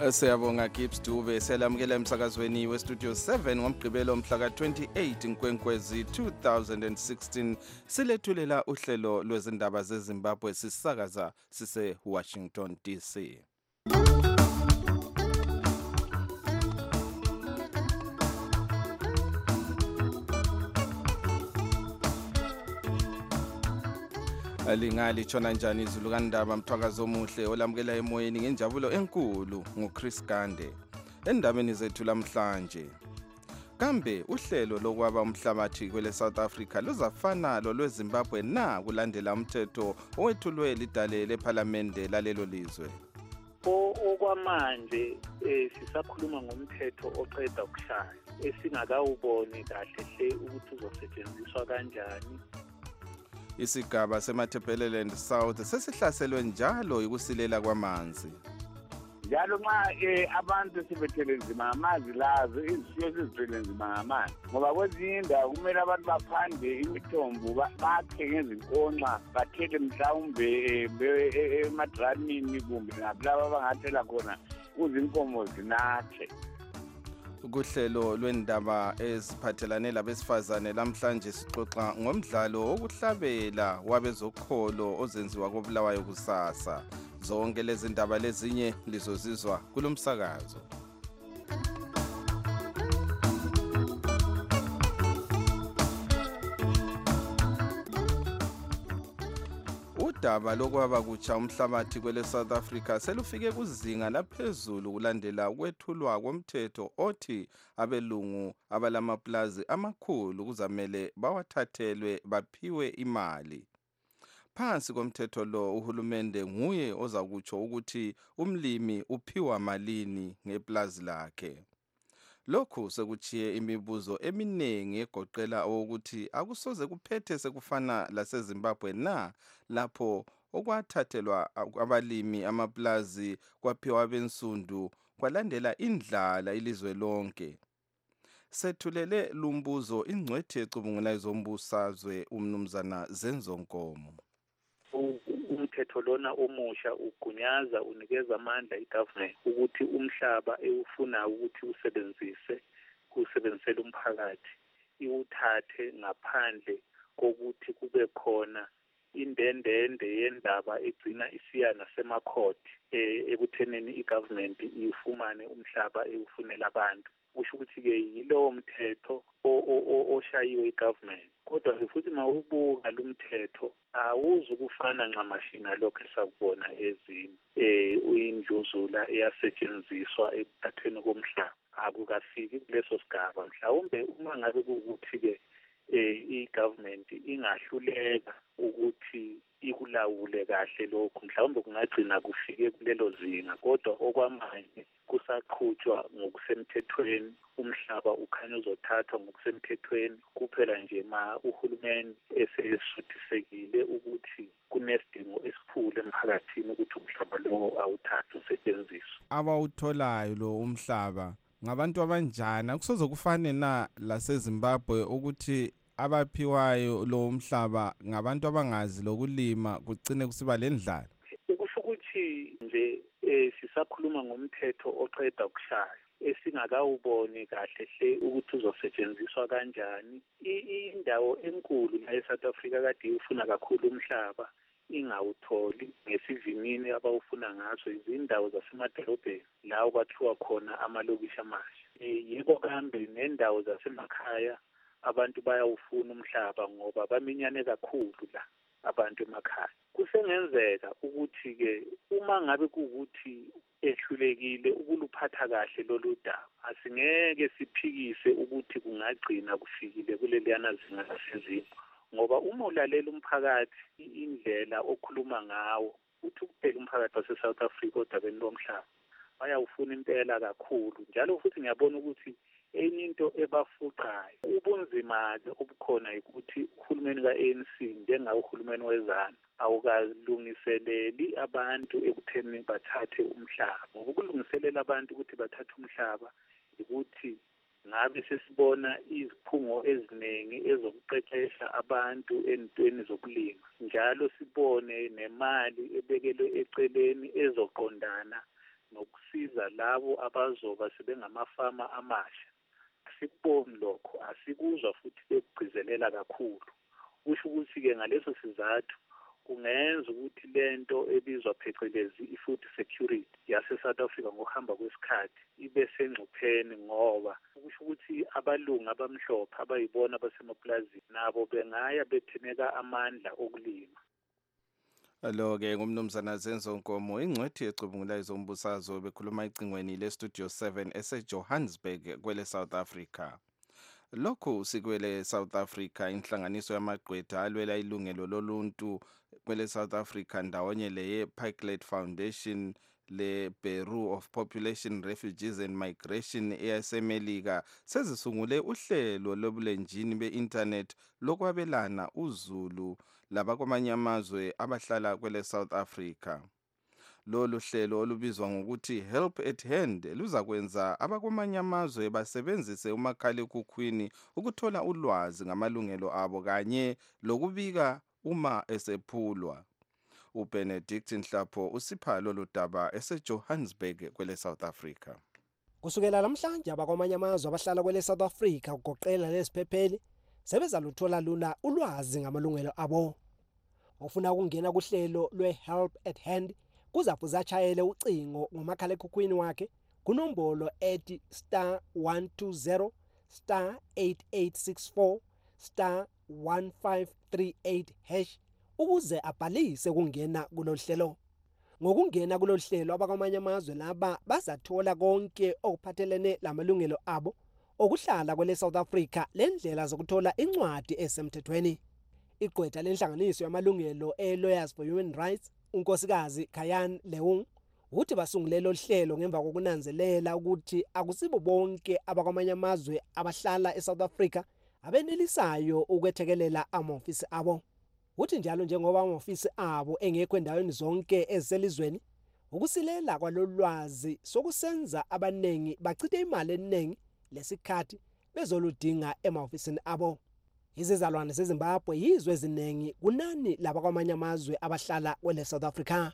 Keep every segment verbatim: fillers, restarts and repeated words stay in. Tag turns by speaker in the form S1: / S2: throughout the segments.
S1: Siyabonga Gibbs Dube, selamukela emsakazweni westudio seven ngomgqibelo mhla ka twenty-eight Nkwenkwezi two thousand sixteen. Silethulela uhlelo lwezindaba zeZimbabwe sisakaza sise Washington D C. Alingali chona njani izulu kandaba mthwakazo omuhle olamukela emoyeni ngenjabulo enkulu nguChris Gande. Endabeni zethu lamhlanje, kambe uhlelo lokwaba umhlabathi kwele South Africa luzafana lo lweZimbabwe na kulandela umthetho owethulwe lidale lePhalamende lalelo lizwe?
S2: Okwamanje sisakhuluma ngomthetho oqeda ukushaya esingakawuboni kahle hle ukuthi uzosetshenziswa kanjani.
S1: Isigaba seMatabeleland South sesihlaselwe njalo ukusilela kwamanzi.
S3: Njalo nxa abantu sibethele nzima ngamanzi lazo izifiyo sizithele nzima ngamanzi ngoba kwezinye indawo kumele abantu baphande imithombo bakhe ngezinkonxa bathele mhlawumbe emadramini kumbe ngabilaba abangathela khona kuze inkomo zinathe.
S1: Kuhlelo lwendaba eziphathelane labesifazane lamhlanje sixoxa ngomdlalo wokuhlabela wabezokholo ozenziwa koBulawayo kusasa. Zonke lezi ndaba lezinye lizozizwa kulomsakazo. Udaba lokwaba kutsha umhlabathi kwele South Africa selufike kuzinga laphezulu kulandela ukwethulwa komthetho othi abelungu abalamaplazi amakhulu kuzamele bawathathelwe baphiwe imali. Phansi komthetho lo uhulumende nguye ozakutsho ukuthi umlimi uphiwa malini ngeplazi lakhe. Lokhu sekuchiye imibuzo eminingi egoqela ukuthi akusoze kuphethe sekufana laseZimbabwe na lapho okwathathelwa abalimi amaplazi kwaphiwa abensundu kwalandela indlala ilizwe lonke. Sethulele lumbuzo ingcwethi ecubungula izombusazwe umnumzana Zenzo Nkomo.
S2: Umthetho lona omusha ugunyaza unikeza amandla igovernment ukuthi umhlaba ewufuna ukuthi usebenzise kusebenzisela umphakathi iwuthathe ngaphandle kokuthi kube khona indendende yendaba egcina isiya nasemakhoti ekutheneni igovernment ifumane umhlaba ewufunela abantu. Kusho ukuthi-ke yilowo mthetho oshayiwe igovernment. Kodwa futhi mawubuka lo mthetho awuzukufana ncamashi nalokho esakubona ezinye uyindluzula eyasetshenziswa ekuthathweni komhlaba. Akukafiki kuleso sigaba. Mhlawumbe uma ngabe kuwukuthi-ke i-government ingahluleka ukuthi ikulawule kahle lokho, mhlawumbe kungagcina kufike kulelo zinga. Kodwa okwamanje kusaqhutshwa ngokusemthethweni, umhlaba ukhanya uzothathwa ngokusemthethweni kuphela nje ma uhulumeni esesuthisekile ukuthi kunesidingo esikhulu emphakathini ukuthi umhlaba lowo awuthathwe usetshenziswe.
S1: Abawutholayo lo umhlaba ngabantu abanjani? Akusoze kufane na laseZimbabwe ukuthi abaphiwayo lo umhlaba ngabantu abangazi lokulima kugcine kusiba lendlala?
S2: Kusho ukuthi nje sisakhuluma ngomthetho oqeda ukushaya esingakawuboni kahle hle ukuthi uzosetshenziswa kanjani. Indawo enkulu la eSouth Africa kade ufuna kakhulu umhlaba ingawutholi ngesivinini abawufuna ngaso izindawo zasemadolobheni la kwathiwa khona amalokishi amasha. Yebo kambe nendawo zasemakhaya abantu bayawufuna umhlaba ngoba baminyane kakhulu la abantu emakhaya. Kusengenzeka ukuthi-ke uma ngabe kuwukuthi ehlulekile ukuluphatha kahle lolu daba asingeke siphikise ukuthi kungagcina kufikile kuleliyana zinga lasezimo, ngoba uma ulalela umphakathi indlela okhuluma ngawo uthi kuphela umphakathi wase-South Africa odabeni lomhlaba bayawufuna impela kakhulu. Njalo futhi ngiyabona ukuthi enye into ebafuqayo ubunzima-ke obukhona ukuthi uhulumeni ka-A N C njengawo uhulumeni wezana awukalungiseleli abantu ekutheni bathathe umhlaba. Ngokulungiselela abantu ukuthi bathathe umhlaba ukuthi ngabe sesibona iziphungo eziningi ezokuqeqesha abantu entweni zokulima. Njalo sibone nemali ebekelwe eceleni ezoqondana nokusiza labo abazoba sebengamafama amasha. Asikuboni lokho, asikuzwa futhi bekugcizelela kakhulu. Kusho ukuthi-ke ngaleso sizathu kungenza ukuthi lento ebizwa phecelezi i-food security yase-South Africa ngokuhamba kwesikhathi ibe sengcupheni, ngoba kusho ukuthi abalungu abamhlophe abayibona basemapulazini nabo bengaya bethemeka amandla okulima.
S1: Lo-ke ngumnumzana Zenzo Nkomo, ingcwethi ecubungulayo zombusazwe, bekhuluma ecingweni le-Studio seven ese-Johannesburg kwele South Africa. Lokhu sikwele South Africa, inhlanganiso yamagqwetha alwela ilungelo loluntu kwele South Africa ndawonye leye Pikelet Foundation le Bureau of Population, Refugees and Migration eyasemelika sezisungule uhlelo lobulenjini be-internet lokwabelana uzulu labakwamanye amazwe abahlala kwele South Africa. Lolu hlelo olubizwa ngokuthi Help at Hand luzakwenza abakwamanye amazwe basebenzise umakhalekhukhwini ukuthola ulwazi ngamalungelo abo kanye lokubika uma esephulwa. uBenedict Nhlapho usipha lolu daba ese-Johannesburg kwele South Africa.
S4: Kusukela namhlanje abakwamanye amazwe abahlala kwele South Africa ugoqela lesiphepheli sebezaluthola lula ulwazi ngamalungelo abo. Ofuna ukungena kuhlelo lwe-Help at Hand kuzafuza achayele ucingo ngomakhalekhukhwini wakhe kunombolo ethi star one two zero star eight eight six four star one five three eight hash ukuze abhalise kungena kulohlelo. Ngokungena kulohlelo abakwamanye amazwe laba bazathola konke okuphathelene lamalungelo abo okuhlala kwele South Africa, lendlela zokuthola incwadi esemthethweni. Igqwetha lenhlanganiso yamalungelo e-Lawyers for Human Rights, unkosikazi Kayan Leung, uthi basungule lo hlelo ngemva kokunanzelela ukuthi akusibo bonke abakwamanye amazwe abahlala eSouth Africa abenelisayo ukwethekelela amahhovisi abo. Uthi njalo njengoba amahhovisi abo engekho endaweni zonke ezelizweni, ukusilela kwalolwazi sokusenza abanengi bachithe imali eningi lesikhathi bezoludinga emahhovisini abo. Izizalwane zeZimbabwe yizwe eziningi kunani labakwamanye amazwe abahlala kwele South Africa.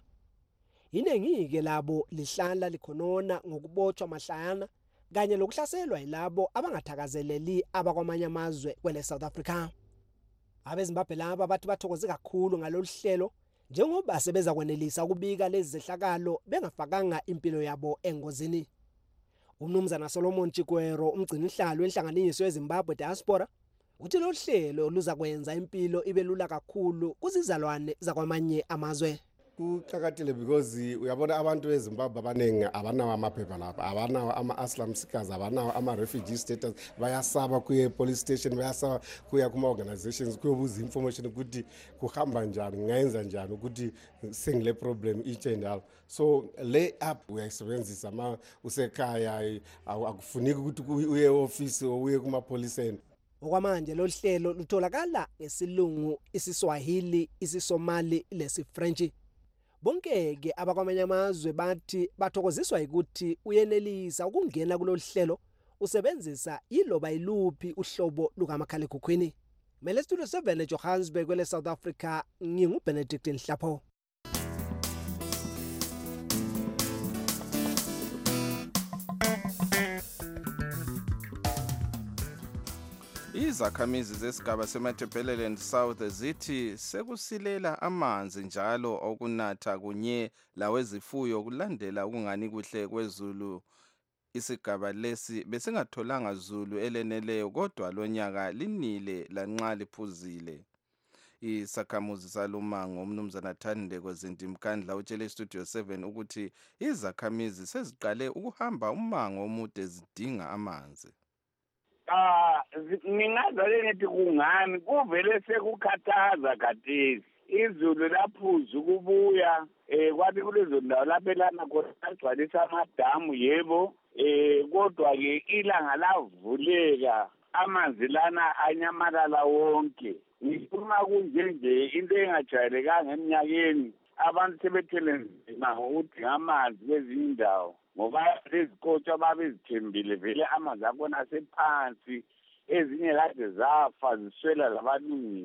S4: Iningi-ke labo lihlala likhonona ngokubotshwa mahlayana kanye lokuhlaselwa yilabo abangathakazeleli abakwamanye amazwe kwele South Africa. AbeZimbabwe laba bathi bathokoze kakhulu ngalolu hlelo njengoba sebeza kwenelisa ukubika lezi zehlakalo bengafakanga impilo yabo engozini. Umnumzana Solomon Chikwero, umgcini inhlalo wenhlanganiso yeZimbabwe Diaspora, uthi lo hlelo luza kwenza impilo ibe lula kakhulu kuzizalwane zakwamanye amazwe.
S5: Kuqakathekile because uyabona abantu beZimbabwe abanengi abanawo amaphepha lapha, abanawo ama-asylum seekers, abanawo ama-refugee status, bayasaba kuye police station, bayasaba kuya kuma-organizations kuyobuza information ukuthi kuhamba njani, ngayenza njani ukuthi sengile problem each and all. So le app uyayisebenzisa ma usekhaya, akufuneki ukuthi uye e-office or uye kuma-police.
S4: Okwamanje lo hlelo lutholakala ngesilungu, isiSwahili, isiSomali lesi-French. Bonke-ke abakwamanye amazwe bathi bathokoziswa ukuthi uyenelisa ukungena kulolu hlelo usebenzisa yiloba iluphi uhlobo lukamakhalekhukhwini. Mele Studio seven eJohannesburg kwele South Africa, nginguBenedict Nhlapho.
S1: Izakhamizi zesigaba seMatabeleland South zithi sekusilela amanzi njalo okunatha kunye lawezifuyo kulandela ukungani kuhle kwezulu. Isigaba lesi besingatholanga zulu eleneleyo kodwa lonyaka linile lanxa liphuzile. Isakhamuzi salumango umnumzana Thandeko Zintimkandla utshele Studio seven ukuthi izakhamizi seziqale ukuhamba umango omude zidinga amanzi.
S3: Ah, ngingaze ngithi kungani kuvele sekukhathaza khathesi. Izulu laphuza ukubuya eh kwathi kulezo ndawo lapho elana khona agcwalisa amadamu yebo eh kodwa ke ilanga lavuleka amanzi lana anyamalala wonke. Ngifuna kunje nje into engajayelekanga eminyakeni abantu sebethele nzima ngokuthi amanzi kwezinye indawo ngoba lezikotsha babezithembile vele amanzi akona asephansi ezinye kade zafa ziswela labalungisi.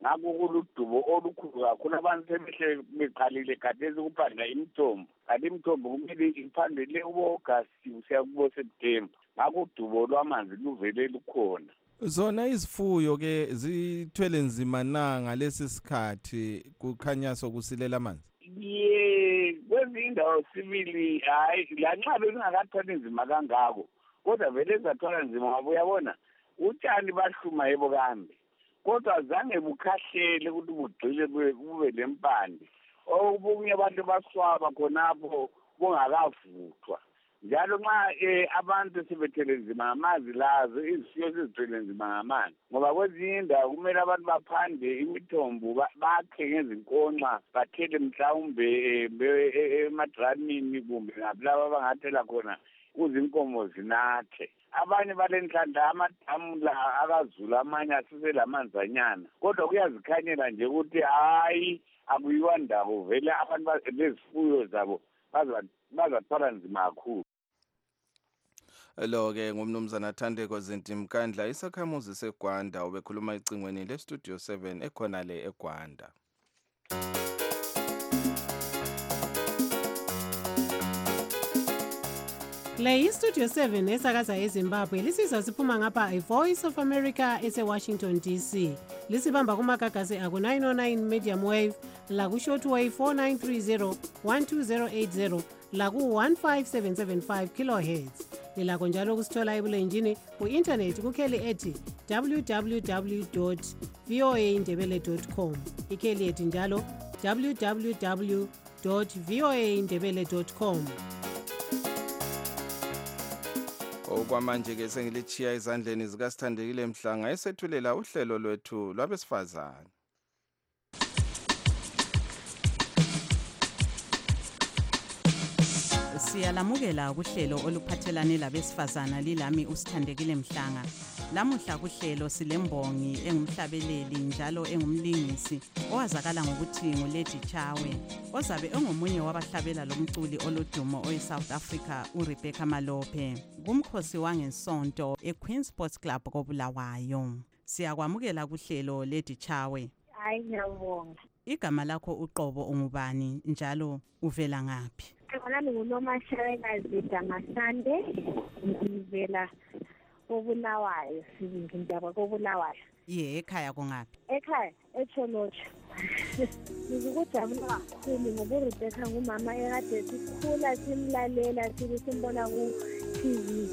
S3: ngakho kuludubo olukhulu kakhulu abantu sebehle beqalile khathesi ukuphandla imithombo kanti imithombo kumele iphandele kubo-Agasti kusiya kubo-September ngakho udubo lwamanzi luvele lukhona.
S1: Zona izifuyo ke zithwele nzima na ngalesi sikhathi kukhanya sokusilela amanzi?
S3: Ye kwezinye indawo sibili hayi lanxa belingakathwali nzima kangako kodwa vele zathwala nzima ngoba uyabona utshani bahluma yebo kambe kodwa zange bukhahlele ukuthi bugcile kube lempande okunye abantu baswaba khonapho bongakavuthwa njalo nxa abantu sebethele nzima ngamanzi lazo izifiyo sizithwele nzima ngamanzi ngoba kwezinye indawo kumele abantu baphande imithombo bakhe ngezinkonxa bathele mhlawumbe emadramini kumbe ngabilaba abangathela khona kuze inkomo zinathe. Abanye balenhlanhla amadamu la akazula amanye asiselamanzanyana kodwa kuyazikhanyela nje ukuthi hayi akuyiwa ndawo vele abantu bezifuyo zabo bazathwala nzima kakhulu.
S1: Lo-ke ngumnumzana Thandeko Zintimkandla isakhamuzi seGwanda ubekhuluma ecingweni lestudio seven ekhona le eGwanda.
S6: Le iStudio seven esakaza eZimbabwe lisizwa siphuma ngapha iVoice of America ese-Washington D C. Lisibamba kumagagasi aku nine oh nine medium wave, laku shortwave four nine three zero one two zero eight zero, laku one five seven seven five kilohertz. Lilakho njalo kusithola ebulenjini ku-internet kukheli ethi w w w dot v o a indebele dot com. Ikheli ethi njalo w w w dot v o a indebele dot com.
S1: Okwamanje ke sengilichiya izandleni zikaSithandekile Mhlanga esethulela uhlelo lwethu lwabesifazane.
S7: Siyalamukela kuhlelo oluphathelane labesifazana lilami uSithandekile Mhlanga. Lamuhla kuhlelo silembongi engumhlabeleli njalo engumlingisi owazakala ngokuthi nguLady Chawe ozabe engomunye wabahlabela lomculi olodumo oyiSouth Africa uRebecca Malope kumkhosi wangesonto eQueen Sports Club koBulawayo. Siyakwamukela kuhlelo Lady Chawe.
S8: Hayi ngiyabonga.
S7: Igama lakho uqobo ungubani njalo uvela ngaphi?
S8: Igama lami nguNomashayekazi Damasande ngivela koBulawayo ngindaba koBulawayo.
S7: Ye ekhaya kongaphi?
S8: Ekhaya eCholotsho. Ngikujabula kakhulu ngoba uRebecca ngumama ekade sikhula simlalela sibe simbona ku T V.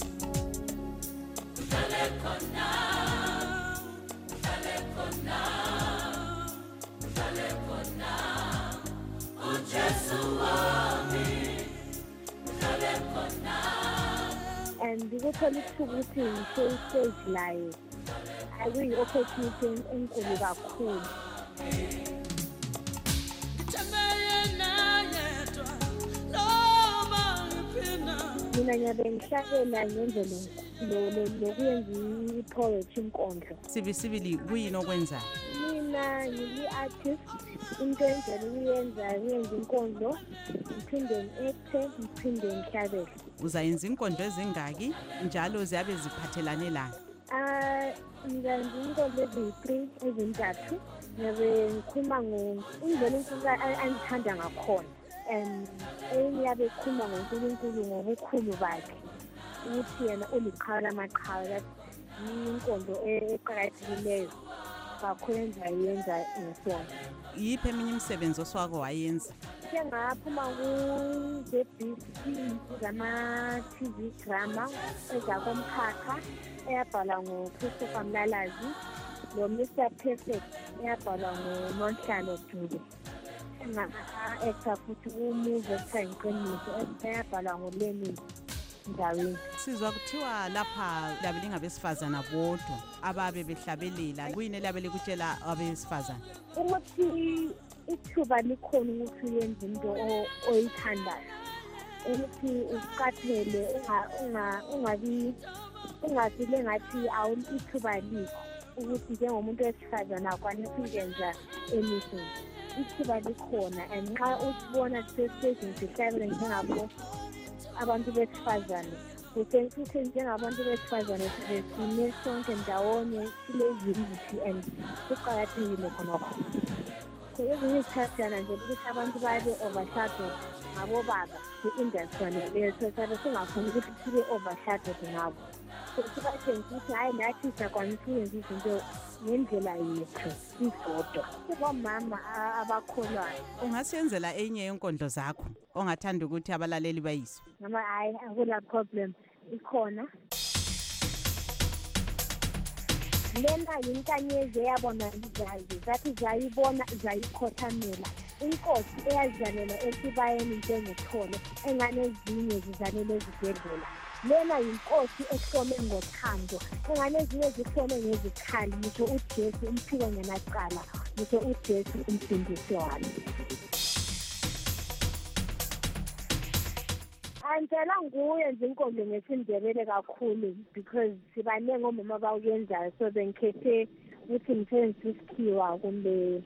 S8: Uhlale khona, uhlale khona, uhlale khona, uJesu wami, uhlale khona. And ngikuthola ithuba ukuthi ngisho istage layo akuyi-opportunity enkulu kakhulu. Mina ngiyabe ngihlabela ngendlela lokuyenza i-poetry inkondlo.
S7: Sibisibili kuyini okwenza?
S8: Mina ngiyi-artist, into enjalo ukuyenza ngiyenza inkondlo, ngiphinde ngi-acte, ngiphinde ngihlabele.
S7: Uzayenza inkondlo ezingaki njalo ziyabe ziphathelane lana?
S8: Ah, ngiyenza inkondlo eziyi-three ezintathu. Ngiyabe ngikhuluma indlela uNkulunkulu angithanda ngakhona. And enye yabe ikhuluma ngoNkulunkulu ngobukhulu bakhe ukuthi yena uliqhawe lamaqhawe inkondlo eqakathekileyo kakhulu engizayenza ngesona.
S7: Yiphi eminye imisebenzi oswako wayenza?
S8: Sengaphuma ku-Z B C zama-T V drama ezakomkhakha eyabhalwa nguChristopher Mlalazi lo-Mister Perfect eyabhalwa nguNonhlalo Dube. Nga-actor futhi ku-movie ekuthiwa Iqiniso eyabhalwa nguLenin Ndaweni.
S7: Sizwa kuthiwa lapha labe lingabesifazana bodwa ababe behlabelela. Kuyini elabe likutshela abesifazana?
S8: Ukuthi ithuba likhona ukuthi uyenze into oyithandayo. Ukuthi uqaphele ungabi ungafile ngathi awulithuba likho ukuthi njengomuntu wesifazana akwanisa ukwenza anything. Ithuba likhona and nxa usibona sesesizini sihlabele njengabo abantu besifazane Usensithi njengabantu besifazane sine sonke ndawonye silezimithi and kuqakathekile khonokho. Ezinye isikhathana nje ukuthi abantu babe overshadowed ngabobaba i-industry leyo sabe singafuni ukuthi sibe overshadowed ngabo. So sibatshengisa ukuthi hayi nathi siyakwanisa ukwenza izinto ngendlela yethu isodwa. Kubomama abakholwayo.
S7: Ungasenzela enye yenkondlo zakho ongathanda ukuthi abalaleli bayizwe?
S8: Noma hayi akula problem ikhona. Lena yinkanyezi eyabona izazi zathi zayibona zayikhothamela. Inkosi eyazalela esibayeni njengethole engane ezinye zizalele ezibhedlela. Lena yinkosi ehlome ngothando engane ezinye zihlome ngezikhali ngisho uJesu umphiko ngenacala ngisho uJesu umsindisi wami. Antela nguye nje inkonzo ngesindebele kakhulu because sibanenge omama bakuyenzayo so bengikhethe ukuthi ngithenze isikhiwa kumbe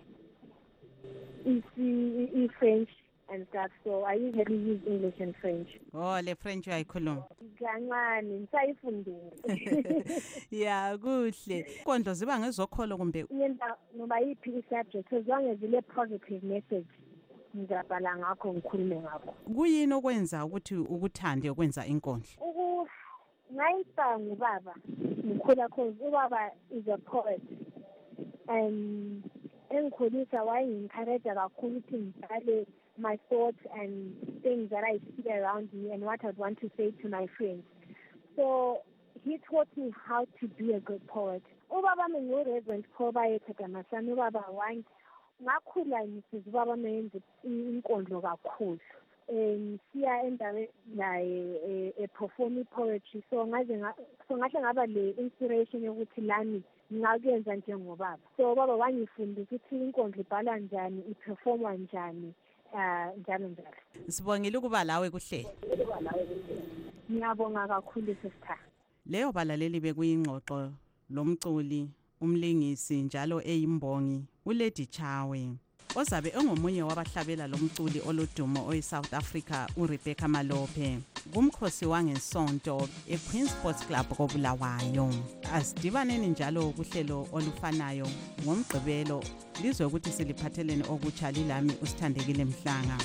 S8: isi i-French and stuff, so I usually use English and French.
S7: Oh, le French uyayikhuluma?
S8: Kancane ngisayifundile.
S7: Yeah, kuhle. Inkondlo ziba ngezokholo kumbe?
S8: Ngenza noma yiphi i-subject as long as ile positive message. Ngizabhala ngakho ngikhulume ngakho.
S7: Kuyini okwenza ukuthi ukuthande ukwenza inkondlo?
S8: Uku ngayisa ngubaba. Ngikhula cause ubaba is a poet and engikhulisa wayengiencourage kakhulu ukuthi ngibhale my thoughts and things that I see around me and what I'd want to say to my friends. So he taught me how to be a good poet. Ubaba ngu-Reverend Khobaye Thagamasana, ubaba wangi ngakhula ngisiza ubaba menze inkondlo kakhulu. Um siya endaweni naye e perform poetry, so ngaze so ngahle ngaba le inspiration yokuthi lami ngakuyenza njengobaba. So baba wangifundisa ukuthi inkondlo ibhala njani, iperformwa njani, uh njalo njalo.
S7: Sibongile ukuba lawe kuhlelo.
S8: Ngiyabonga kakhulu sister.
S7: Leyo balaleli bekuyingxoxo lomculi umlingisi njalo eyimbongi uLady Chawe ozabe engomunye wabahlabela lomculi oludumo oyiSouth Africa uRebecca Malope kumkhosi wangesonto eQueen Sports Club koBulawayo. Asidibaneni njalo kuhlelo olufanayo ngomgqibelo lizwe ukuthi siliphatheleni okutsha lilami uSithandekile Mhlanga.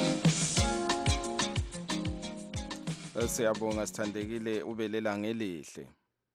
S1: Siyabonga Sithandekile, ubelela ngelihle.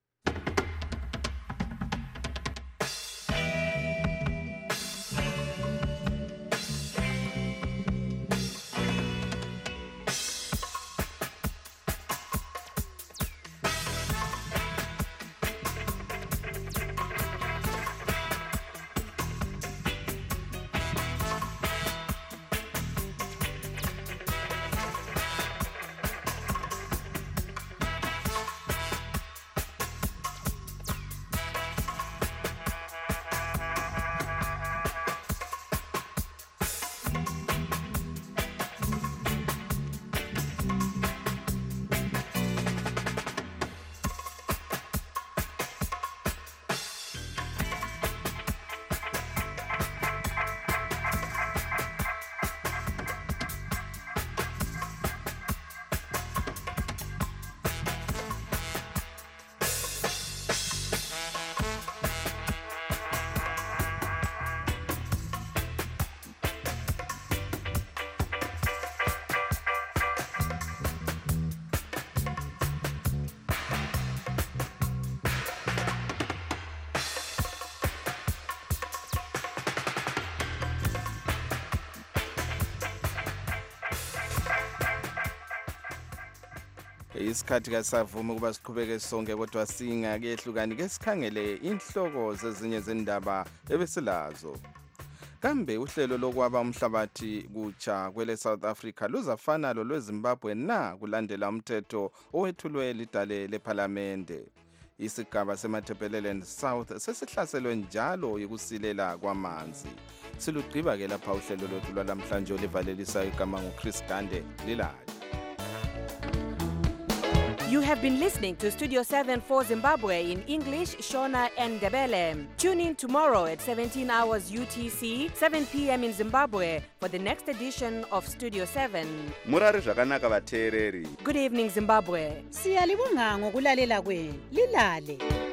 S1: Isikhathi kasavuma ukuba siqhubeke sonke kodwa singakehlukani ke sikhangele inhloko zezinye zendaba ebesilazo. Kambe uhlelo lokwaba umhlabathi kutsha kwele South Africa luzafana lo lweZimbabwe na kulandela umthetho owethulwe lidale leParliamente. Isigaba seMatabeleland South sesihlaselwe njalo yokusilela kwamanzi. Silugqiba ke lapha uhlelo lwethu lwalamhlanje olivalelisa igama nguChris Gande lilali.
S9: You have been listening to Studio seven for Zimbabwe in English, Shona and Ndebele. Tune in tomorrow at seventeen hours U T C, seven p.m. in Zimbabwe for the next edition of Studio seven.
S10: Murari zvakanaka vateereri.
S9: Good evening, Zimbabwe.
S6: Siyalibonga ngokulalela kwenu. Lilale.